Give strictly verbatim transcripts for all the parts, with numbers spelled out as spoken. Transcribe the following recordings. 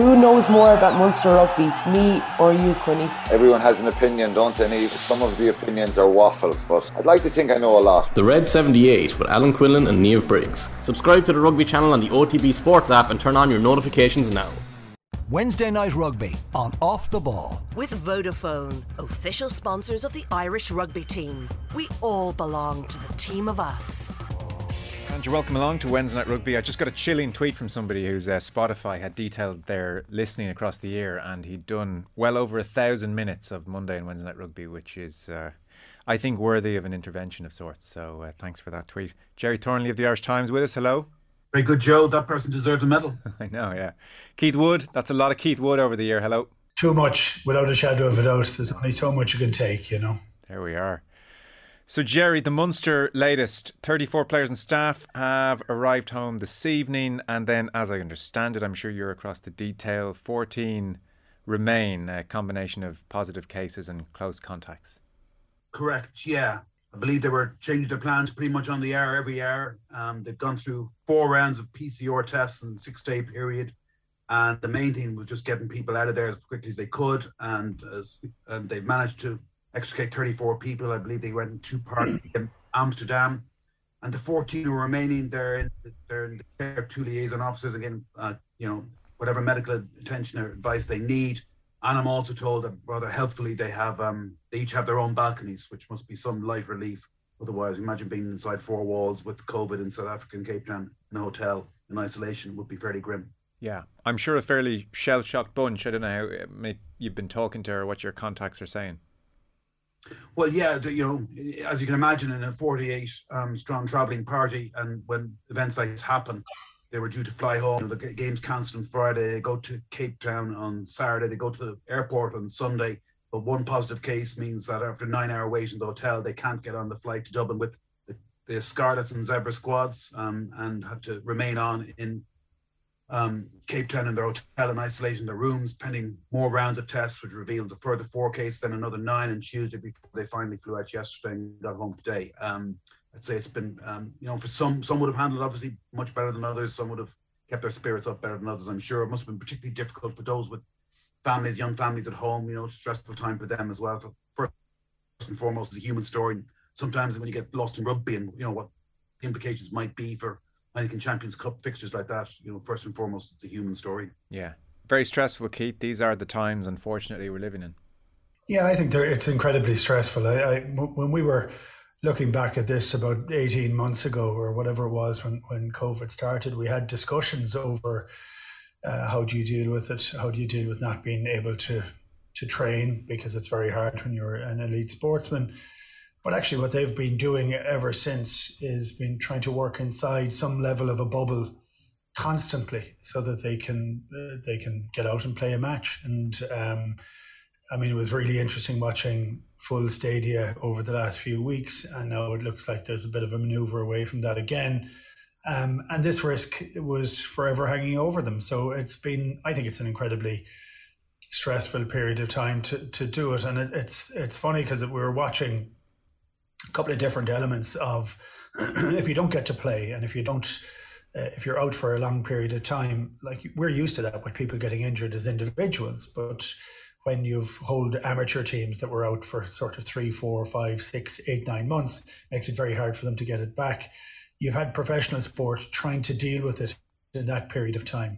Who knows more about Munster rugby, me or you, Quinny? Everyone has an opinion, don't they? Some of the opinions are waffle, but I'd like to think I know a lot. The Red seventy-eight with Alan Quinlan and Niamh Briggs. Subscribe to the Rugby channel on the O T B Sports app and turn on your notifications now. Wednesday Night Rugby on Off the Ball. With Vodafone, official sponsors of the Irish rugby team. We all belong to the team of us. And you're welcome along to Wednesday Night Rugby. I just got a chilling tweet from somebody whose uh, Spotify had detailed their listening across the year, and he'd done well over a thousand minutes of Monday and Wednesday Night Rugby, which is, uh, I think, worthy of an intervention of sorts. So uh, thanks for that tweet. Jerry Thornley of the Irish Times with us. Hello. Very good, Joe. That person deserves a medal. I know, yeah. Keith Wood. That's a lot of Keith Wood over the year. Hello. Too much, without a shadow of a doubt. There's only so much you can take, you know. There we are. So, Jerry, the Munster latest thirty-four players and staff have arrived home this evening. And then, as I understand it, I'm sure you're across the detail, fourteen remain, a combination of positive cases and close contacts. Correct, yeah. I believe they were changing their plans pretty much on the hour every hour. Um, they've gone through four rounds of P C R tests in a six-day period. And the main thing was just getting people out of there as quickly as they could. And, as, and they've managed to extricate thirty-four people. I believe they went in two parts in Amsterdam, and the fourteen who are remaining, they're in, they're in the care of two liaison officers again. Uh, you know, whatever medical attention or advice they need. And I'm also told that rather helpfully they have um they each have their own balconies, which must be some light relief. Otherwise, imagine being inside four walls with COVID in South Africa and Cape Town in a hotel in isolation would be fairly grim. Yeah, I'm sure a fairly shell-shocked bunch. I don't know how many you've been talking to or what your contacts are saying. Well, yeah, you know, as you can imagine, in a forty-eight um, strong travelling party, and when events like this happen, they were due to fly home. The game's cancelled on Friday. They go to Cape Town on Saturday. They go to the airport on Sunday. But one positive case means that after a nine-hour wait in the hotel, they can't get on the flight to Dublin with the, the Scarlets and Zebra squads, um, and have to remain on in Um, Cape Town in their hotel in isolation, their rooms, pending more rounds of tests, which revealed a further four cases, then another nine on Tuesday before they finally flew out yesterday and got home today. Um, I'd say it's been, um, you know, for some, some would have handled obviously much better than others. Some would have kept their spirits up better than others, I'm sure. It must have been particularly difficult for those with families, young families at home, you know, stressful time for them as well. For, first and foremost, it's a human story. Sometimes when you get lost in rugby and, you know, what the implications might be for Heineken Champions Cup fixtures like that, you know, first and foremost, it's a human story. Yeah. Very stressful, Keith. These are the times, unfortunately, we're living in. Yeah, I think it's incredibly stressful. I, I, when we were looking back at this about eighteen months ago or whatever it was when, when COVID started, we had discussions over uh, how do you deal with it? How do you deal with not being able to, to train? Because it's very hard when you're an elite sportsman. But actually what they've been doing ever since is been trying to work inside some level of a bubble constantly so that they can uh, they can get out and play a match. And um, I mean, it was really interesting watching full stadia over the last few weeks. And now it looks like there's a bit of a manoeuvre away from that again. Um, and this risk was forever hanging over them. So it's been, I think it's an incredibly stressful period of time to, to do it. And it, it's, it's funny because we were watching a couple of different elements of if you don't get to play and if you don't, uh, if you're out for a long period of time, like we're used to that with people getting injured as individuals, but when you've hold amateur teams that were out for sort of three, four, five, six, eight, nine months, makes it very hard for them to get it back. You've had professional sport trying to deal with it in that period of time.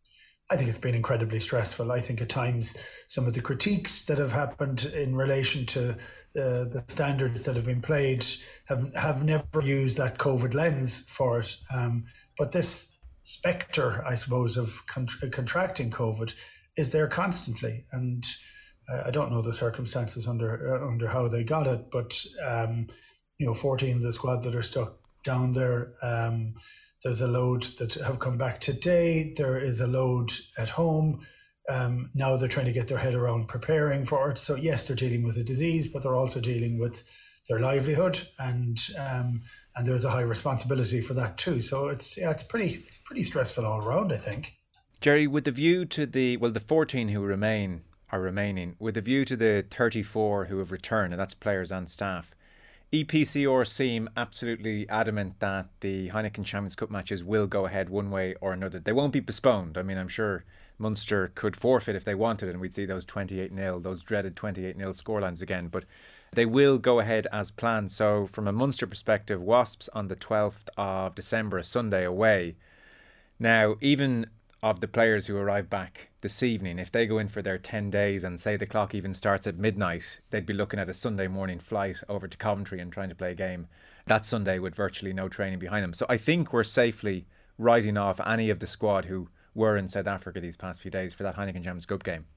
I think it's been incredibly stressful. I think at times some of the critiques that have happened in relation to uh, the standards that have been played have have never used that COVID lens for it. Um, but this spectre, I suppose, of con- contracting COVID is there constantly. And uh, I don't know the circumstances under uh, under how they got it, but um, you know, fourteen of the squad that are stuck down there. Um, There's a load that have come back today. There is a load at home. Um, now they're trying to get their head around preparing for it. So yes, they're dealing with a disease, but they're also dealing with their livelihood, and um, and there's a high responsibility for that too. So it's yeah, it's pretty it's pretty stressful all around, I think. Jerry, with the view to the well, the fourteen who remain are remaining, with the view to the thirty-four who have returned, and that's players and staff. E P C R seem absolutely adamant that the Heineken Champions Cup matches will go ahead one way or another. They won't be postponed. I mean, I'm sure Munster could forfeit if they wanted, and we'd see those twenty-eight nil, those dreaded twenty-eight nil scorelines again. But they will go ahead as planned. So from a Munster perspective, Wasps on the twelfth of December, a Sunday away. Now, even of the players who arrive back this evening, if they go in for their ten days and say the clock even starts at midnight, they'd be looking at a Sunday morning flight over to Coventry and trying to play a game that Sunday with virtually no training behind them. So I think we're safely writing off any of the squad who were in South Africa these past few days for that Heineken Champions Cup game.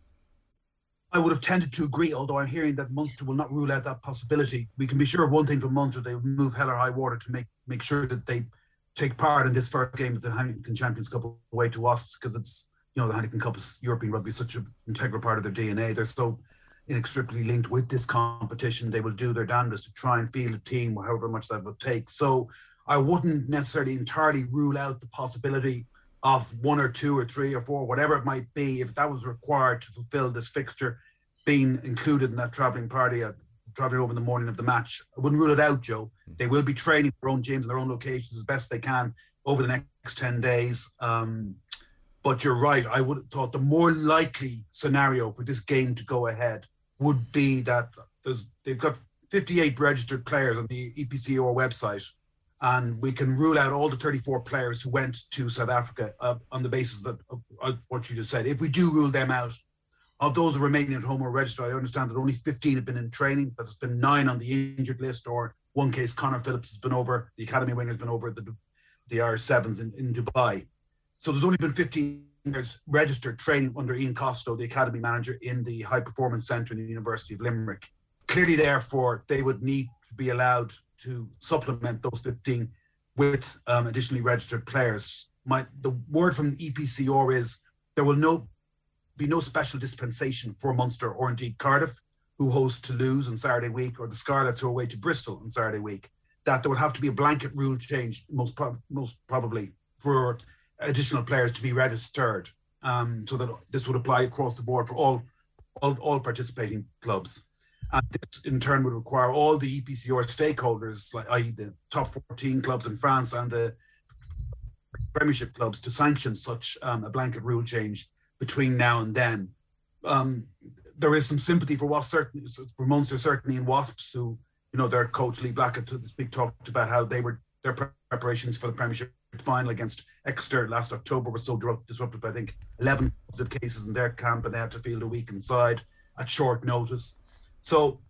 I would have tended to agree, although I'm hearing that Munster will not rule out that possibility. We can be sure of one thing from Munster: they will move hell or high water to make make sure that they take part in this first game of the Heineken Champions Cup away to Wasps, because it's, you know, the Heineken Cup is European rugby, such an integral part of their D N A. They're so inextricably linked with this competition. They will do their damnedest to try and field a team, however much that will take. So I wouldn't necessarily entirely rule out the possibility of one or two or three or four, whatever it might be, if that was required to fulfill this fixture, being included in that travelling party, uh, travelling over in the morning of the match. I wouldn't rule it out, Joe. They will be training their own gyms and their own locations as best they can over the next ten days. Um, but you're right. I would have thought the more likely scenario for this game to go ahead would be that there's, they've got fifty-eight registered players on the E P C O R website, and we can rule out all the thirty-four players who went to South Africa uh, on the basis that, of, of what you just said. If we do rule them out, of those remaining at home or registered, I understand that only fifteen have been in training, but there's been nine on the injured list, or one case, Connor Phillips has been over, the academy winger's been over the, the Irish Sevens in, in Dubai. So there's only been fifteen registered training under Ian Costo, the academy manager in the High Performance Centre in the University of Limerick. Clearly, therefore, they would need to be allowed to supplement those fifteen with um, additionally registered players. My the word from E P C R is there will no be no special dispensation for Munster or indeed Cardiff, who host Toulouse on Saturday week, or the Scarlets who are away to Bristol on Saturday week. That there would have to be a blanket rule change, most pro- most probably, for additional players to be registered, um, so that this would apply across the board for all all, all participating clubs. And this in turn would require all the E P C R stakeholders, like that is the top fourteen clubs in France and the Premiership clubs, to sanction such um, a blanket rule change between now and then. Um, there is some sympathy for Wasps, certainly, for Munster, certainly in Wasps, who, you know, their coach Lee Blackett to speak talked about how they were their preparations for the Premiership final against Exeter last October were so disrupted by, I think, eleven positive cases in their camp, and they had to field a week inside at short notice. So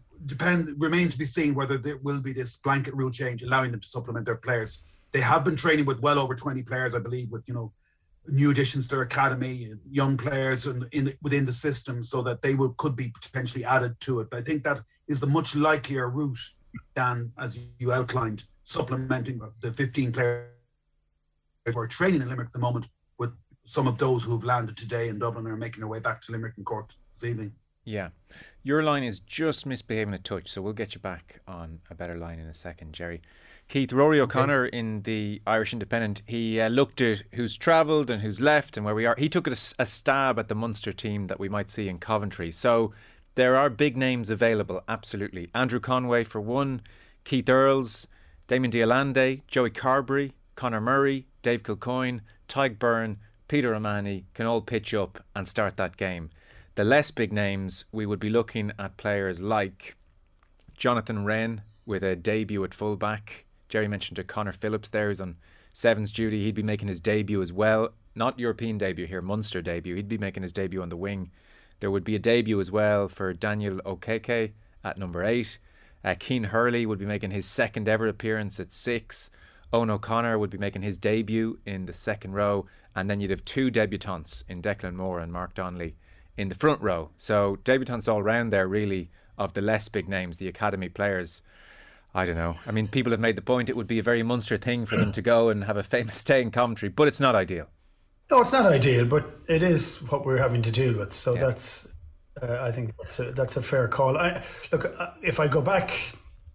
depend remains to be seen whether there will be this blanket rule change allowing them to supplement their players. They have been training with well over twenty players, I believe, with, you know, new additions to their academy, young players in, in the, within the system, so that they will could be potentially added to it. But I think that is the much likelier route than, as you outlined, supplementing the fifteen players who are training in Limerick at the moment with some of those who have landed today in Dublin and are making their way back to Limerick and Cork this evening. Yeah. Your line is just misbehaving a touch, so we'll get you back on a better line in a second, Jerry. Keith, Rory O'Connor okay. in the Irish Independent, he uh, looked at who's travelled and who's left and where we are. He took a, a stab at the Munster team that we might see in Coventry. So there are big names available, absolutely. Andrew Conway for one, Keith Earls, Damien Diolande, Joey Carberry, Conor Murray, Dave Kilcoyne, Tyke Byrne, Peter O'Mahony can all pitch up and start that game. The less big names, we would be looking at players like Jonathan Wren with a debut at fullback. Jerry mentioned to Connor Phillips there, who's on Sevens duty. He'd be making his debut as well. Not European debut here, Munster debut. He'd be making his debut on the wing. There would be a debut as well for Daniel Okeke at number eight. Uh, Keane Hurley would be making his second ever appearance at six. Owen O'Connor would be making his debut in the second row. And then you'd have two debutants in Declan Moore and Mark Donnelly in the front row. So debutants all round there, really, of the less big names, the academy players. I don't know. I mean, people have made the point it would be a very Munster thing for them to go and have a famous day in Coventry, but it's not ideal. No, it's not ideal, but it is what we're having to deal with. So yeah. that's, uh, I think that's a, that's a fair call. I, look, uh, if I go back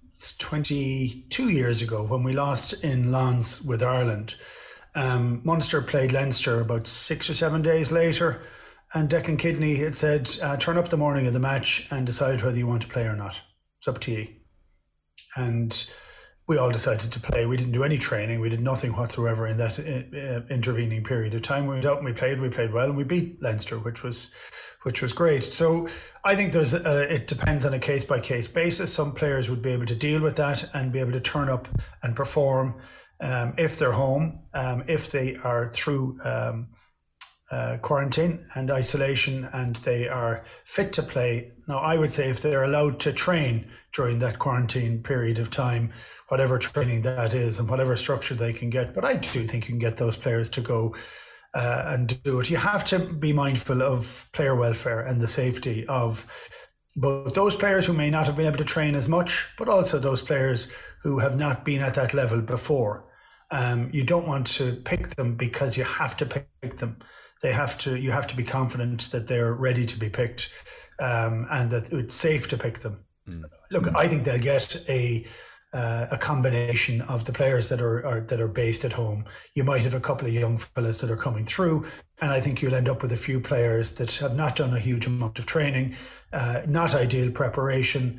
twenty-two years ago when we lost in Lens with Ireland, um, Munster played Leinster about six or seven days later, and Declan Kidney had said, uh, turn up the morning of the match and decide whether you want to play or not. It's up to you. And we all decided to play. We didn't do any training. We did nothing whatsoever in that uh, intervening period of time. We went out and we played. We played well, and we beat Leinster, which was, which was great. So I think there's a, it depends on a case by case basis. Some players would be able to deal with that and be able to turn up and perform um, if they're home, um, if they are through um, uh, quarantine and isolation, and they are fit to play. Now, I would say if they're allowed to train during that quarantine period of time, whatever training that is and whatever structure they can get. But I do think you can get those players to go uh, and do it. You have to be mindful of player welfare and the safety of both those players who may not have been able to train as much, but also those players who have not been at that level before. Um, you don't want to pick them because you have to pick them. They have to. You have to be confident that they're ready to be picked, um, and that it's safe to pick them. Mm. Look, mm. I think they'll get a uh, a combination of the players that are, are that are based at home. You might have a couple of young fellas that are coming through, and I think you'll end up with a few players that have not done a huge amount of training, uh, not ideal preparation,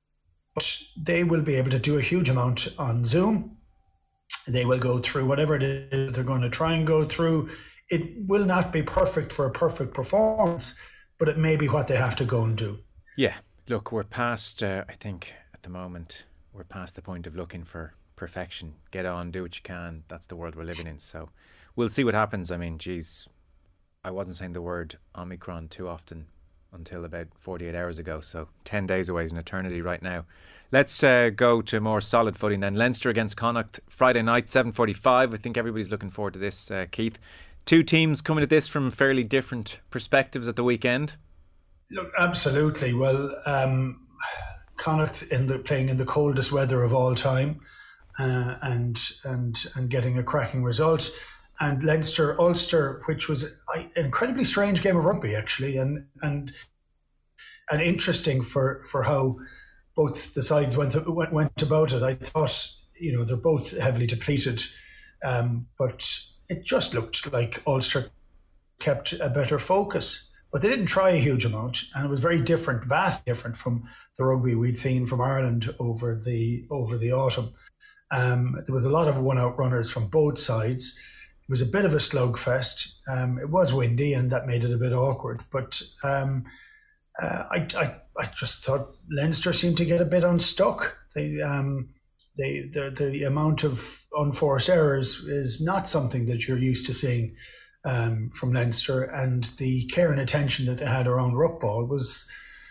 but they will be able to do a huge amount on Zoom. They will go through whatever it is they're going to try and go through. It will not be perfect for a perfect performance, but it may be what they have to go and do. Yeah, look, we're past, uh, I think, at the moment, we're past the point of looking for perfection. Get on, do what you can. That's the world we're living in. So we'll see what happens. I mean, geez, I wasn't saying the word Omicron too often until about forty-eight hours ago. So ten days away is an eternity right now. Let's uh, go to more solid footing then. Leinster against Connacht, Friday night, seven forty-five. I think everybody's looking forward to this, uh, Keith. Two teams coming at this from fairly different perspectives at the weekend. Look, absolutely. Well, um, Connacht in the playing in the coldest weather of all time, uh, and and and getting a cracking result, and Leinster Ulster, which was an incredibly strange game of rugby actually, and and and interesting for for how both the sides went went, went about it. I thought, you know, they're both heavily depleted, um, but it just looked like Ulster kept a better focus. But they didn't try a huge amount, and it was very different, vastly different from the rugby we'd seen from Ireland over the over the autumn. Um, there was a lot of one-out runners from both sides. It was a bit of a slugfest. Um, it was windy, and that made it a bit awkward. But um, uh, I, I I just thought Leinster seemed to get a bit unstuck. They um, they the the amount of unforced errors is not something that you're used to seeing Um, from Leinster, and the care and attention that they had around ruck ball was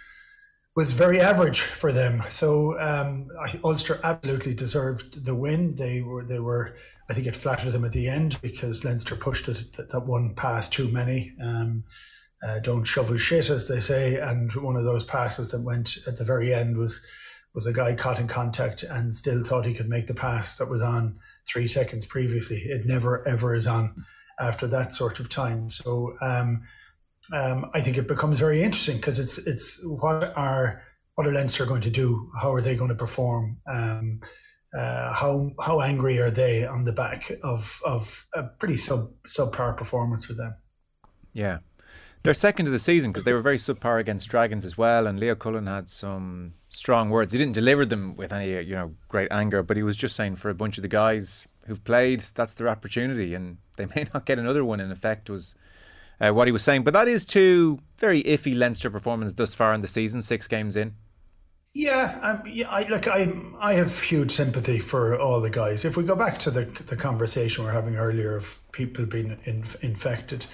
was very average for them. So um, I, Ulster absolutely deserved the win. They were they were I think it flattered them at the end because Leinster pushed it that, that one pass too many. Um, uh, don't shovel shit, as they say, and one of those passes that went at the very end was was a guy caught in contact and still thought he could make the pass that was on three seconds previously. It never ever is on after that sort of time. So um, um, I think it becomes very interesting because it's it's what are what are Leinster going to do? How are they going to perform? Um, uh, how how angry are they on the back of of a pretty sub subpar performance for them? Yeah, they're second of the season because they were very subpar against Dragons as well. And Leo Cullen had some strong words. He didn't deliver them with any you know great anger, but he was just saying for a bunch of the guys who've played, that's their opportunity, and they may not get another one, in effect, was uh, what he was saying. But that is two very iffy Leinster performances thus far in the season, six games in. Yeah, um, yeah. I look. I I have huge sympathy for all the guys. If we go back to the the conversation we were having earlier of people being in, infected,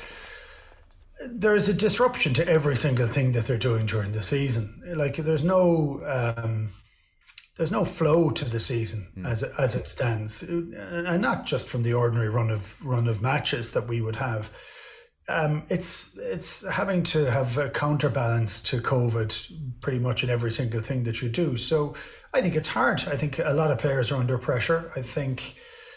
there is a disruption to every single thing that they're doing during the season. Like there's no. Um, There's no flow to the season mm. as it, as it stands, and not just from the ordinary run of run of matches that we would have. Um, it's it's having to have a counterbalance to COVID pretty much in every single thing that you do. So I think it's hard. I think a lot of players are under pressure. I think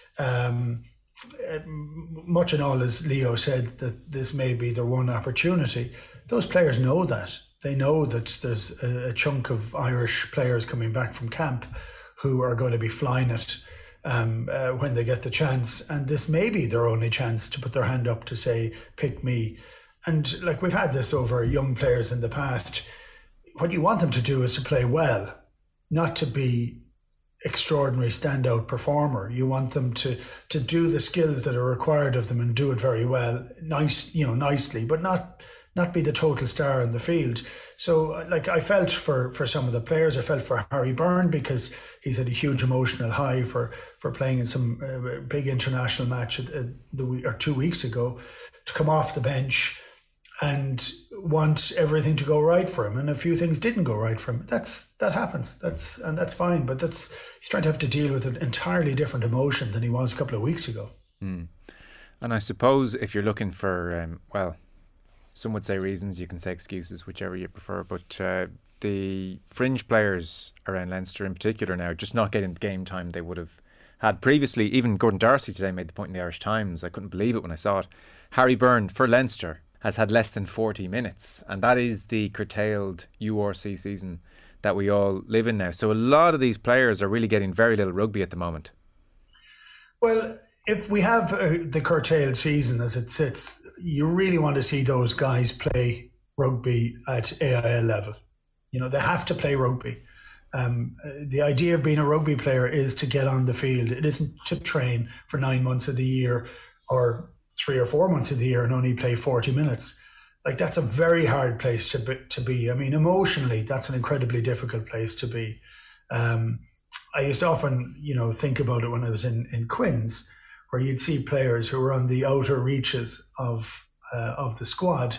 um, much and all, as Leo said, that this may be their one opportunity. Those players know that. They know that there's a, a chunk of Irish players coming back from camp who are going to be flying it um, uh, when they get the chance. And this may be their only chance to put their hand up to say, pick me. And like we've had this over young players in the past. What you want them to do is to play well, not to be extraordinary standout performer. You want them to to do the skills that are required of them and do it very well, nice, you know, nicely, but not not be the total star in the field. So, like, I felt for, for some of the players. I felt for Harry Byrne because he's had a huge emotional high for, for playing in some uh, big international match at, at the or two weeks ago, to come off the bench and want everything to go right for him, and a few things didn't go right for him. That's that happens. That's and that's fine. But that's he's trying to have to deal with an entirely different emotion than he was a couple of weeks ago. Mm. And I suppose if you're looking for um, well. Some would say reasons, you can say excuses, whichever you prefer. But uh, the fringe players around Leinster in particular now, just not getting the game time they would have had previously. Even Gordon Darcy today made the point in the Irish Times. I couldn't believe it when I saw it. Harry Byrne, for Leinster, has had less than forty minutes. And that is the curtailed U R C season that we all live in now. So a lot of these players are really getting very little rugby at the moment. Well, if we have uh, the curtailed season as it sits, you really want to see those guys play rugby at A I L level. You know, they have to play rugby. Um, the idea of being a rugby player is to get on the field. It isn't to train for nine months of the year or three or four months of the year and only play forty minutes. Like, that's a very hard place to be. To be. I mean, emotionally, that's an incredibly difficult place to be. Um, I used to often, you know, think about it when I was in, in Quins, where you'd see players who were on the outer reaches of uh, of the squad,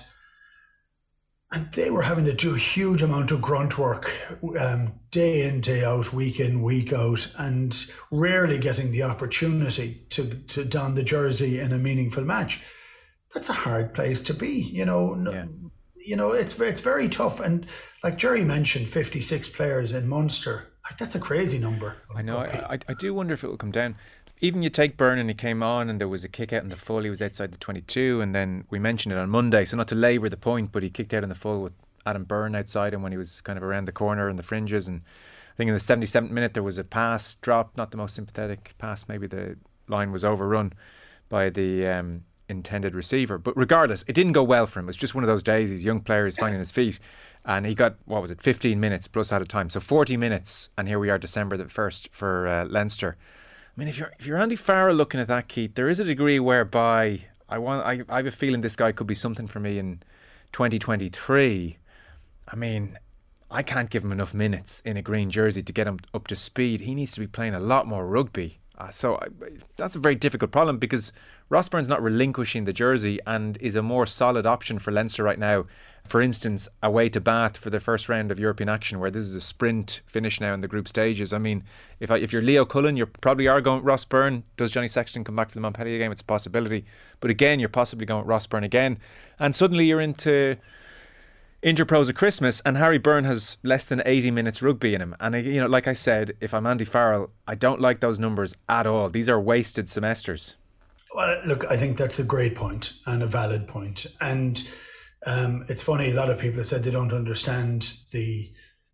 and they were having to do a huge amount of grunt work, um, day in, day out, week in, week out, and rarely getting the opportunity to, to don the jersey in a meaningful match. That's a hard place to be, you know. Yeah. You know, it's it's very tough. And like Jerry mentioned, fifty-six players in Munster. Like, that's a crazy number. I know. I, I do wonder if it will come down. Even you take Byrne and he came on and there was a kick out in the full. He was outside the twenty-two, and then we mentioned it on Monday, so not to labour the point, but he kicked out in the full with Adam Byrne outside him when he was kind of around the corner in the fringes. And I think in the seventy-seventh minute there was a pass dropped, not the most sympathetic pass. Maybe the line was overrun by the um, intended receiver. But regardless, it didn't go well for him. It was just one of those days. He's a young player, he's finding his feet. And he got, what was it, fifteen minutes plus out of time. So forty minutes, and here we are December the first for uh, Leinster. I mean, if you're if you're Andy Farrell looking at that, Keith, there is a degree whereby I want I, I have a feeling this guy could be something for me in twenty twenty-three. I mean, I can't give him enough minutes in a green jersey to get him up to speed. He needs to be playing a lot more rugby. Uh, so I, that's a very difficult problem, because Ross Byrne's not relinquishing the jersey and is a more solid option for Leinster right now. For instance, away to Bath for the first round of European action, where this is a sprint finish now in the group stages. I mean, if I, if you're Leo Cullen, you probably are going Ross Byrne. Does Johnny Sexton come back for the Montpellier game? It's a possibility. But again, you're possibly going with Ross Byrne again. And suddenly you're into Interpros at Christmas, and Harry Byrne has less than eighty minutes rugby in him. And, you know, like I said, if I'm Andy Farrell, I don't like those numbers at all. These are wasted semesters. Well, look, I think that's a great point and a valid point. And Um, it's funny, a lot of people have said they don't understand the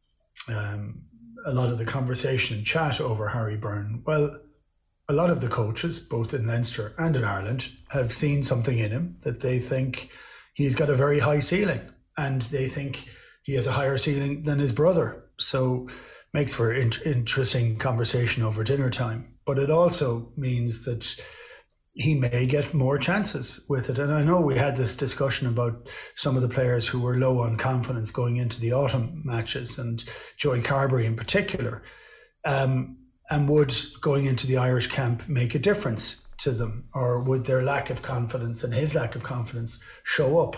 um, a lot of the conversation and chat over Harry Byrne. Well, a lot of the coaches, both in Leinster and in Ireland, have seen something in him that they think he's got a very high ceiling, and they think he has a higher ceiling than his brother. So makes for in- interesting conversation over dinner time. But it also means that he may get more chances with it. And I know we had this discussion about some of the players who were low on confidence going into the autumn matches, and Joey Carberry in particular. Um, and would going into the Irish camp make a difference to them? Or would their lack of confidence and his lack of confidence show up?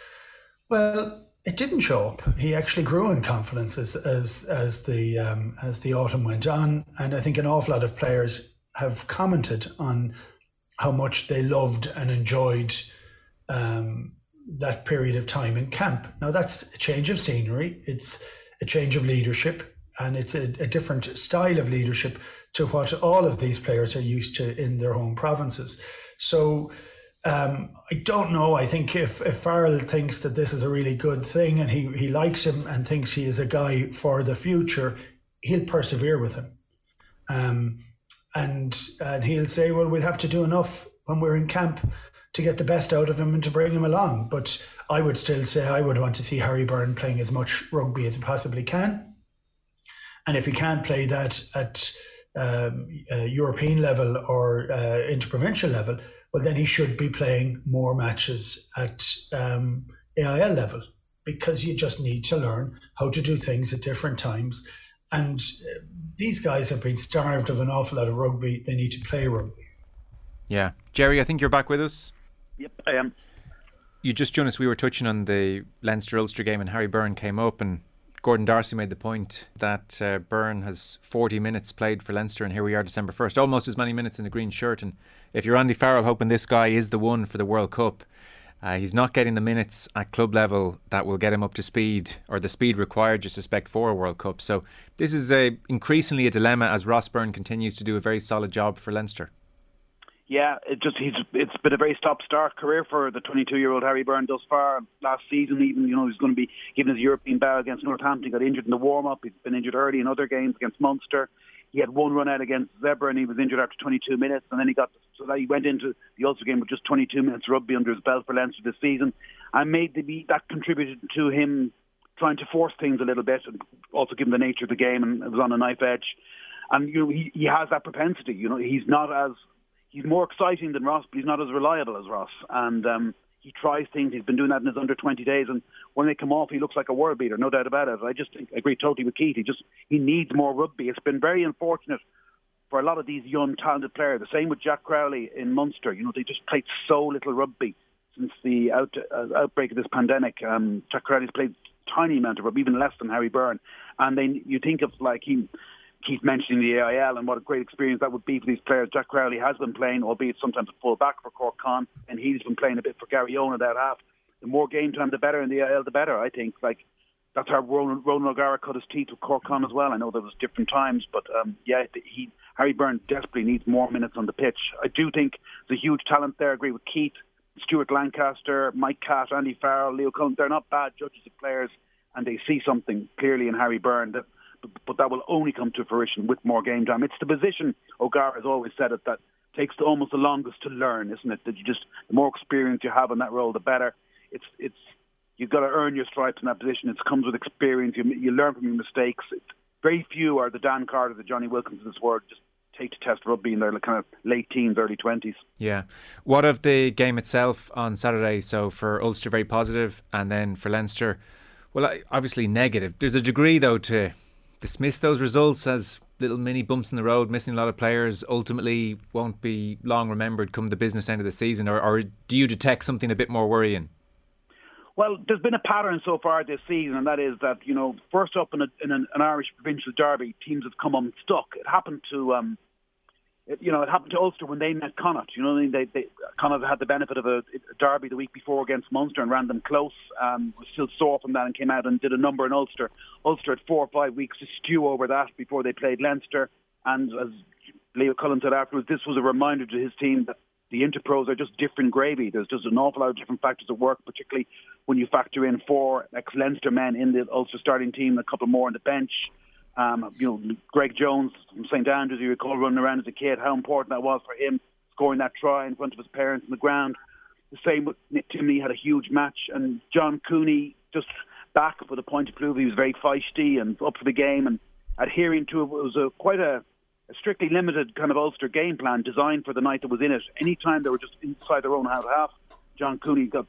Well, it didn't show up. He actually grew in confidence as as as the um, as the autumn went on. And I think an awful lot of players have commented on how much they loved and enjoyed um, that period of time in camp. Now, that's a change of scenery. It's a change of leadership, and it's a, a different style of leadership to what all of these players are used to in their home provinces. So um, I don't know. I think if, if Farrell thinks that this is a really good thing, and he, he likes him and thinks he is a guy for the future, he'll persevere with him. Um, And and he'll say, well, we'll have to do enough when we're in camp to get the best out of him and to bring him along. But I would still say I would want to see Harry Byrne playing as much rugby as he possibly can. And if he can't play that at um, uh, European level or uh, interprovincial level, well, then he should be playing more matches at um, A I L level, because you just need to learn how to do things at different times. And uh, these guys have been starved of an awful lot of rugby. They need to play rugby. Yeah. Jerry, I think you're back with us. Yep, I am. You just joined us. We were touching on the Leinster-Ulster game and Harry Byrne came up, and Gordon Darcy made the point that uh, Byrne has forty minutes played for Leinster, and here we are December first, almost as many minutes in the green shirt. And if you're Andy Farrell hoping this guy is the one for the World Cup, uh, he's not getting the minutes at club level that will get him up to speed, or the speed required, you suspect, for a World Cup. So this is a increasingly a dilemma as Ross Byrne continues to do a very solid job for Leinster. Yeah, it just he's it's been a very stop-start career for the twenty-two-year-old Harry Byrne thus far. Last season, even, you know, he's going to be given his European bow against Northampton. He got injured in the warm-up. He's been injured early in other games against Munster. He had one run out against Zebra, and he was injured after twenty-two minutes. And then he got so that he went into the Ulster game with just twenty-two minutes rugby under his belt for Leinster this season, and made the that contributed to him trying to force things a little bit, and also given the nature of the game, and it was on a knife edge. And you know, he he has that propensity. You know, he's not as He's more exciting than Ross, but he's not as reliable as Ross. And um, he tries things. He's been doing that in his under twenty days. And when they come off, he looks like a world beater, no doubt about it. I just think, I agree totally with Keith. He just he needs more rugby. It's been very unfortunate for a lot of these young, talented players. The same with Jack Crowley in Munster. You know, they just played so little rugby since the out, uh, outbreak of this pandemic. Um, Jack Crowley's played a tiny amount of rugby, even less than Harry Byrne. And then you think of, like, he... Keith mentioning the A I L and what a great experience that would be for these players. Jack Crowley has been playing, albeit sometimes a full back for Cork Con, and he's been playing a bit for Gary Owen at that half. The more game time, the better in the A I L, the better, I think. Like, that's how Ronan, Ronan O'Gara cut his teeth with Cork Con as well. I know there was different times, but um, yeah, he Harry Byrne desperately needs more minutes on the pitch. I do think there's a huge talent there. I agree with Keith, Stuart Lancaster, Mike Catt, Andy Farrell, Leo Cullen. They're not bad judges of players, and they see something clearly in Harry Byrne that but that will only come to fruition with more game time. It's the position, O'Gara has always said it, that takes the, almost the longest to learn, isn't it? That you just, the more experience you have in that role, the better. It's it's you've got to earn your stripes in that position. It comes with experience. You, you learn from your mistakes. It's, very few are the Dan Carter, the Johnny Wilkins of this world, just take to test rugby in their kind of late teens, early twenties. Yeah. What of the game itself on Saturday? So for Ulster, very positive, and then for Leinster, well, obviously negative. There's a degree, though, to dismiss those results as little mini bumps in the road, missing a lot of players, ultimately won't be long remembered come the business end of the season, or, or do you detect something a bit more worrying? Well, there's been a pattern so far this season, and that is that, you know, first up in, a, in an, an Irish provincial derby, teams have come unstuck. It happened to, um, it, you know, it happened to Ulster when they met Connacht. You know, they, they Connacht had the benefit of a, a derby the week before against Munster and ran them close. Um, was still sore from that and came out and did a number in Ulster. Ulster had four or five weeks to stew over that before they played Leinster. And as Leo Cullen said afterwards, this was a reminder to his team that the interpros are just different gravy. There's just an awful lot of different factors at work, particularly when you factor in four ex-Leinster men in the Ulster starting team, a couple more on the bench. Um, you know, Greg Jones from Saint Andrews, you recall running around as a kid, how important that was for him, scoring that try in front of his parents on the ground. The same with Nick Timney, had a huge match, and John Cooney just back for the point of view. He was very feisty and up for the game and adhering to it. It was a, quite a, a strictly limited kind of Ulster game plan designed for the night that was in it. Anytime they were just inside their own half half, John Cooney got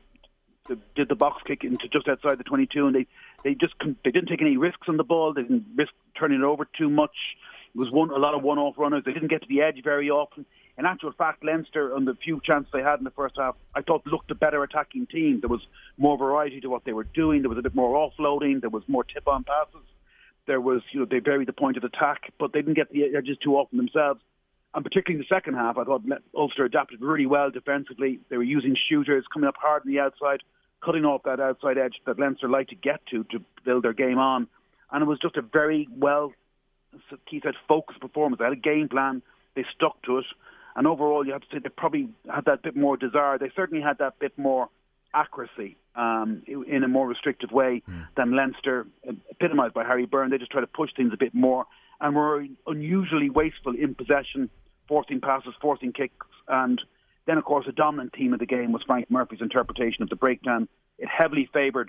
did the box kick into just outside the twenty-two, and they, they just they didn't take any risks on the ball. They didn't risk turning it over too much. It was one a lot of one-off runners. They didn't get to the edge very often. In actual fact, Leinster, on the few chances they had in the first half, I thought looked a better attacking team. There was more variety to what they were doing. There was a bit more offloading. There was more tip-on passes. There was, you know, they varied the point of attack, but they didn't get the edges too often themselves. And particularly in the second half, I thought Ulster adapted really well defensively. They were using shooters, coming up hard on the outside, cutting off that outside edge that Leinster like to get to to build their game on. And it was just a very well, Keith said, focused performance. They had a game plan. They stuck to it. And overall, you have to say they probably had that bit more desire. They certainly had that bit more accuracy um, in a more restrictive way mm. than Leinster, epitomised by Harry Byrne. They just try to push things a bit more and were unusually wasteful in possession, forcing passes, forcing kicks. And then, of course, the dominant theme of the game was Frank Murphy's interpretation of the breakdown. It heavily favoured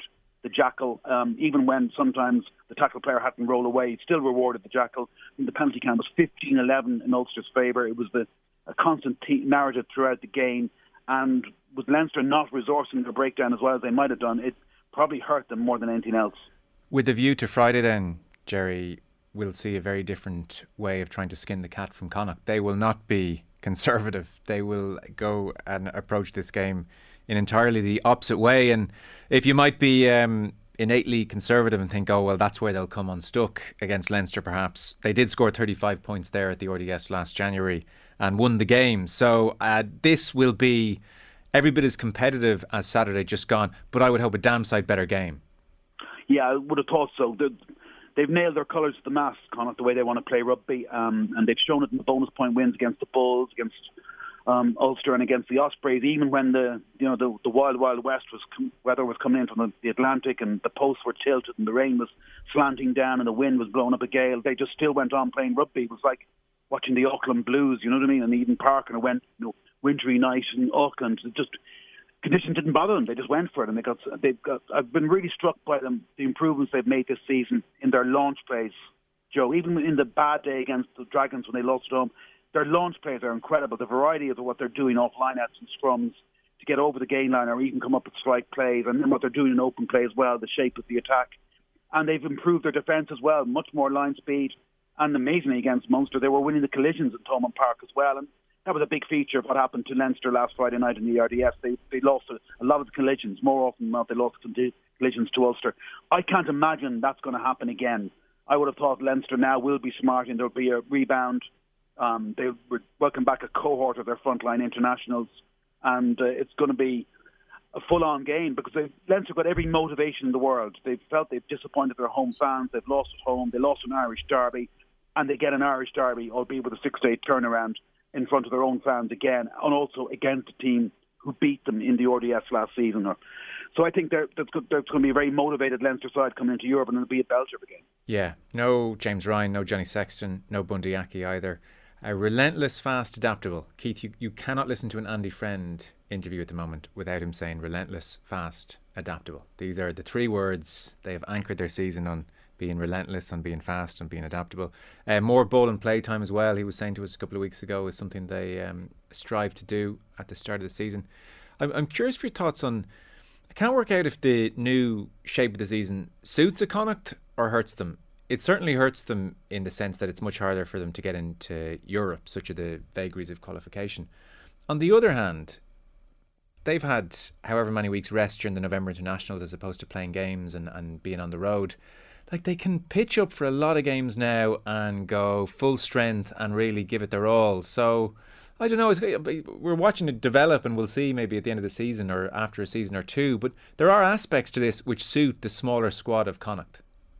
the jackal. Um, even when sometimes the tackle player hadn't rolled away, he still rewarded the jackal. And the penalty count was fifteen eleven in Ulster's favour. It was the a constant t- narrative throughout the game. And with Leinster not resourcing their breakdown as well as they might have done, it probably hurt them more than anything else. With the view to Friday then, Jerry, we'll see a very different way of trying to skin the cat from Connacht. They will not be conservative. They will go and approach this game in entirely the opposite way. And if you might be um, innately conservative and think, oh, well, that's where they'll come unstuck against Leinster perhaps. They did score thirty-five points there at the R D S last January and won the game. So uh, this will be every bit as competitive as Saturday just gone, but I would hope a damn sight better game. Yeah, I would have thought so. The, they've nailed their colours to the mast, Connacht, the way they want to play rugby, um, and they've shown it in the bonus point wins against the Bulls, against um, Ulster, and against the Ospreys. Even when the you know the, the wild wild west was com- weather was coming in from the, the Atlantic, and the posts were tilted, and the rain was slanting down, and the wind was blowing up a gale, they just still went on playing rugby. It was like watching the Auckland Blues, you know what I mean, and Eden Park, and it went you know wintry night in Auckland. It just conditions didn't bother them. They just went for it, and they got. They've got. I've been really struck by them, the improvements they've made this season in their launch plays, Joe. Even in the bad day against the Dragons when they lost at home, their launch plays are incredible. The variety of what they're doing off lineouts and scrums to get over the gain line, or even come up with strike plays, and then what they're doing in open play as well, the shape of the attack. And they've improved their defence as well, much more line speed. And amazingly against Munster, they were winning the collisions at Thomond Park as well. And that was a big feature of what happened to Leinster last Friday night in the R D S. They they lost a, a lot of the collisions. More often than not, they lost the collisions to Ulster. I can't imagine that's going to happen again. I would have thought Leinster now will be smart and there'll be a rebound. Um, they would welcome back a cohort of their frontline internationals, and uh, it's going to be a full-on game because they've, Leinster got every motivation in the world. They've felt they've disappointed their home fans. They've lost at home. They lost an Irish derby, and they get an Irish derby, albeit with a six-day turnaround, in front of their own fans again, and also against a team who beat them in the R D S last season. So I think there's going to be a very motivated Leinster side coming into Europe, and it'll be a belter again. Yeah, no James Ryan, no Johnny Sexton, no Bundy Aki either. A relentless, fast, adaptable. Keith, you, you cannot listen to an Andy Friend interview at the moment without him saying relentless, fast, adaptable. These are the three words they have anchored their season on: being relentless, on being fast, and being adaptable. Uh, more ball and play time as well, he was saying to us a couple of weeks ago, is something they um, strive to do at the start of the season. I'm, I'm curious for your thoughts on, I can't work out if the new shape of the season suits a Connacht or hurts them. It certainly hurts them in the sense that it's much harder for them to get into Europe, such are the vagaries of qualification. On the other hand, they've had however many weeks rest during the November internationals as opposed to playing games and, and being on the road. Like, they can pitch up for a lot of games now and go full strength and really give it their all. So, I don't know, it's, we're watching it develop, and we'll see maybe at the end of the season or after a season or two. But there are aspects to this which suit the smaller squad of Connacht.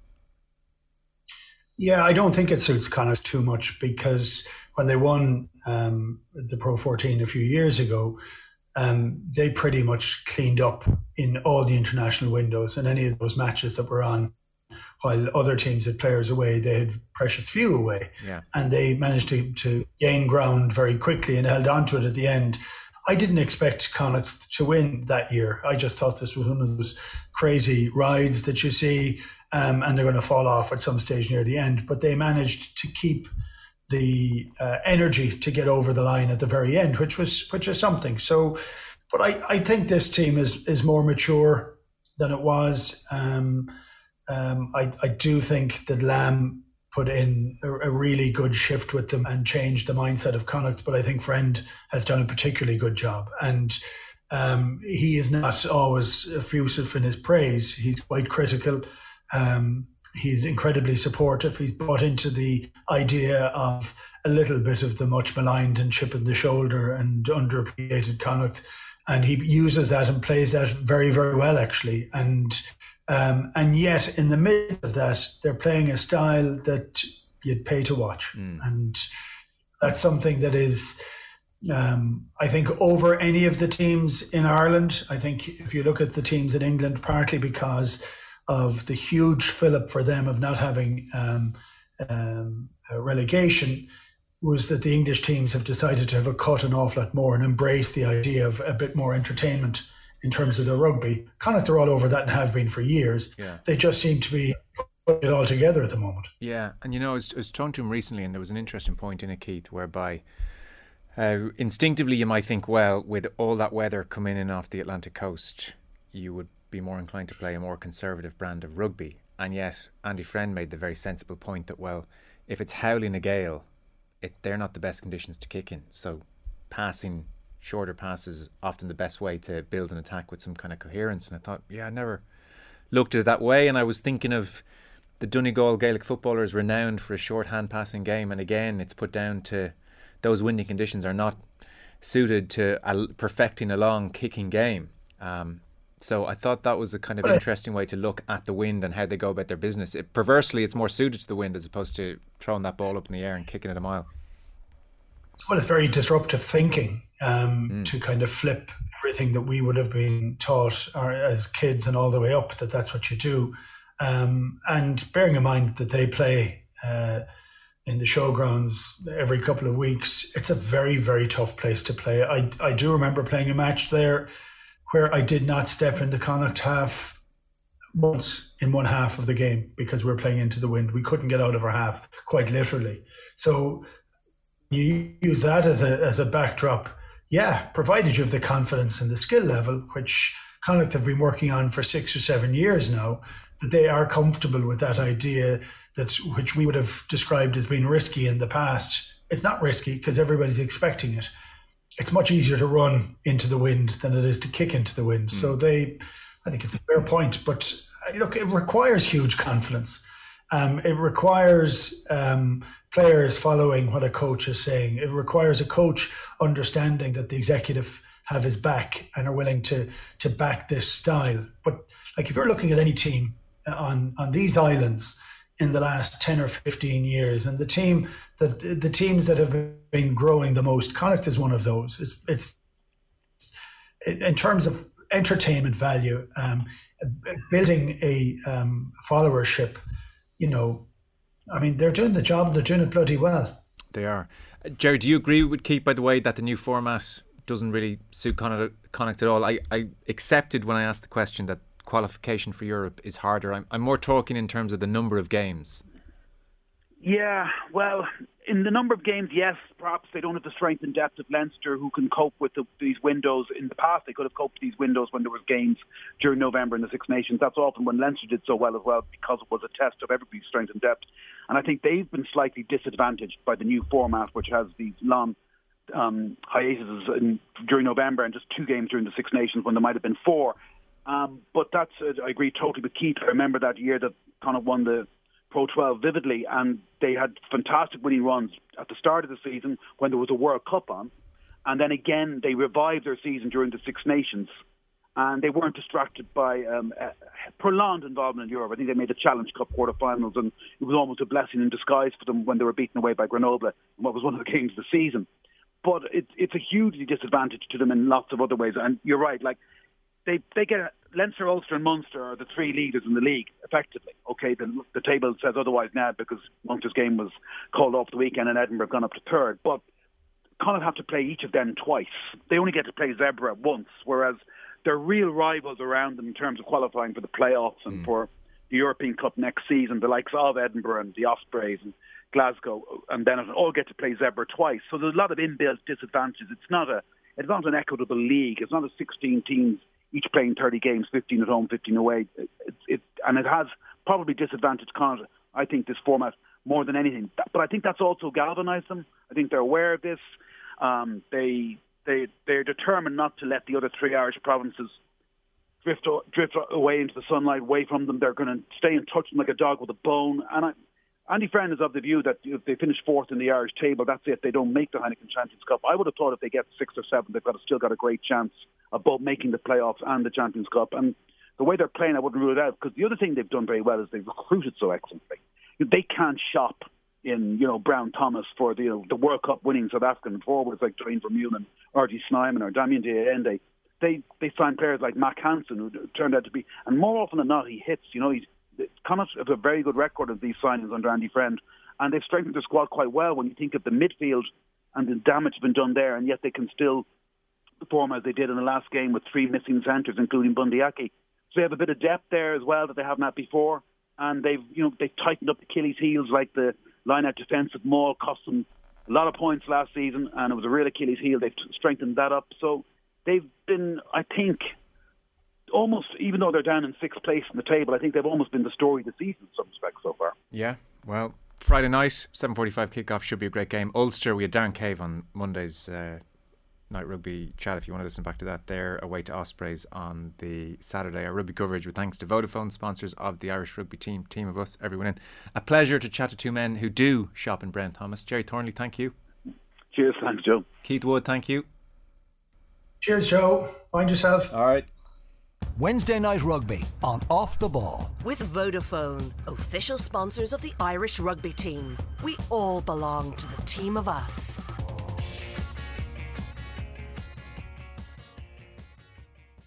Yeah, I don't think it suits Connacht too much, because when they won um, the Pro fourteen a few years ago, um, they pretty much cleaned up in all the international windows, and any of those matches that were on while other teams had players away, they had precious few away. Yeah. And they managed to, to gain ground very quickly and held on to it at the end. I didn't expect Connacht to win that year. I just thought this was one of those crazy rides that you see, um, and they're going to fall off at some stage near the end. But they managed to keep the uh, energy to get over the line at the very end, which was which is something. So, but I, I think this team is is more mature than it was. Um, Um, I, I do think that Lamb put in a, a really good shift with them and changed the mindset of Connacht, but I think Friend has done a particularly good job. And um, he is not always effusive in his praise. He's quite critical. Um, he's incredibly supportive. He's bought into the idea of a little bit of the much maligned and chip in the shoulder and underappreciated Connacht. And he uses that and plays that very, very well, actually. And Um, and yet, in the midst of that, they're playing a style that you'd pay to watch. Mm. And that's something that is, um, I think, over any of the teams in Ireland. I think if you look at the teams in England, partly because of the huge fillip for them of not having um, um, a relegation, was that the English teams have decided to have a cut an awful lot more and embrace the idea of a bit more entertainment in terms of their rugby. Connacht are all over that and have been for years. Yeah. They just seem to be putting it all together at the moment. Yeah, and you know, I was, I was talking to him recently, and there was an interesting point in it, Keith, whereby uh, instinctively you might think, well, with all that weather coming in off the Atlantic coast, you would be more inclined to play a more conservative brand of rugby. And yet Andy Friend made the very sensible point that, well, if it's howling a gale, it, they're not the best conditions to kick in. So passing shorter passes is often the best way to build an attack with some kind of coherence. And I thought, yeah, I never looked at it that way. And I was thinking of the Donegal Gaelic footballers, renowned for a short hand passing game. And again, it's put down to those windy conditions are not suited to a, perfecting a long kicking game. Um, So I thought that was a kind of interesting way to look at the wind and how they go about their business. It, perversely, it's more suited to the wind as opposed to throwing that ball up in the air and kicking it a mile. Well, it's very disruptive thinking um, mm. to kind of flip everything that we would have been taught or, as kids and all the way up, that that's what you do. Um, and bearing in mind that they play uh, in the showgrounds every couple of weeks, it's a very, very tough place to play. I, I do remember playing a match there where I did not step into Connacht half once in one half of the game because we were playing into the wind. We couldn't get out of our half, quite literally. So you use that as a as a backdrop. Yeah, provided you have the confidence and the skill level, which Connacht have been working on for six or seven years now, that they are comfortable with that idea that which we would have described as being risky in the past. It's not risky because everybody's expecting it. It's much easier to run into the wind than it is to kick into the wind. Mm. So they, I think it's a fair point. But look, it requires huge confidence. Um, it requires um, players following what a coach is saying. It requires a coach understanding that the executive have his back and are willing to to back this style. But like if you're looking at any team on on these islands in the last ten or fifteen years, and the team that the teams that have been growing the most, Connacht is one of those. It's, it's in terms of entertainment value, um, building a um, followership. You know, I mean, they're doing the job and they're doing it bloody well. They are. Uh, Jerry, do you agree with Keith, by the way, that the new format doesn't really suit Connacht, Connacht at all? I, I accepted when I asked the question that qualification for Europe is harder. I'm, I'm more talking in terms of the number of games. Yeah, well, in the number of games, yes, perhaps they don't have the strength and depth of Leinster, who can cope with the, these windows. In the past, they could have coped with these windows when there was games during November in the Six Nations. That's often when Leinster did so well as well, because it was a test of everybody's strength and depth. And I think they've been slightly disadvantaged by the new format, which has these long um, hiatuses in, during November and just two games during the Six Nations when there might have been four. Um, but that's, uh, I agree totally with Keith. I remember that year that Connacht won the Pro twelve vividly, and they had fantastic winning runs at the start of the season when there was a World Cup on, and then again they revived their season during the Six Nations, and they weren't distracted by um, a prolonged involvement in Europe. I think they made the Challenge Cup quarterfinals, and it was almost a blessing in disguise for them when they were beaten away by Grenoble in what was one of the games of the season. But it, it's a hugely disadvantage to them in lots of other ways, and you're right, like they they get a, Leinster, Ulster and Munster are the three leaders in the league, effectively. Okay, the, the table says otherwise now because Munster's game was called off the weekend and Edinburgh have gone up to third. But Connacht have to play each of them twice. They only get to play Zebra once, whereas they're real rivals around them in terms of qualifying for the playoffs and mm. for the European Cup next season, the likes of Edinburgh and the Ospreys and Glasgow, and then all get to play Zebra twice. So there's a lot of inbuilt disadvantages. It's not a, it's not an equitable league. It's not a sixteen teams each playing thirty games, fifteen at home, fifteen away. It, it, it, and it has probably disadvantaged Connacht, I think, this format more than anything. But I think that's also galvanised them. I think they're aware of this. Um, they, they, they're determined not to let the other three Irish provinces drift, drift away into the sunlight, away from them. They're going to stay in touch with them like a dog with a bone. And I, Andy Friend is of the view that if they finish fourth in the Irish table, that's it. They don't make the Heineken Champions Cup. I would have thought if they get sixth or seventh, they've got a, still got a great chance of both making the playoffs and the Champions Cup. And the way they're playing, I wouldn't rule it out, because the other thing they've done very well is they've recruited so excellently. They can't shop in, you know, Brown Thomas for the, you know, the World Cup winning South African forwards like Dwayne Vermeulen, R G Snyman or Damien Diende. They they signed players like Mac Hansen, who turned out to be, and more often than not, he hits. You know, he's Connacht have a very good record of these signings under Andy Friend, and they've strengthened their squad quite well when you think of the midfield and the damage that's been done there, and yet they can still perform as they did in the last game with three missing centres, including Bundyaki. So they have a bit of depth there as well that they haven't had before. And they've, you know, they've tightened up Achilles' heels, like the line-out defensive maul cost them a lot of points last season, and it was a real Achilles' heel. They've strengthened that up. So they've been, I think, almost, even though they're down in sixth place in the table, I think they've almost been the story of the season in some respects so far. Yeah, well, Friday night, seven forty-five kickoff, should be a great game. Ulster, we had Darren Cave on Monday's uh, Night Rugby chat, if you want to listen back to that. They're away to Ospreys on the Saturday. Our rugby coverage with thanks to Vodafone, sponsors of the Irish rugby team, team of us, everyone in. A pleasure to chat to two men who do shop in Brent Thomas. Jerry Thornley, thank you. Cheers, thanks, Joe. Keith Wood, thank you. Cheers, Joe. Mind yourself. All right. Wednesday Night Rugby on Off the Ball. With Vodafone, official sponsors of the Irish rugby team. We all belong to the team of us.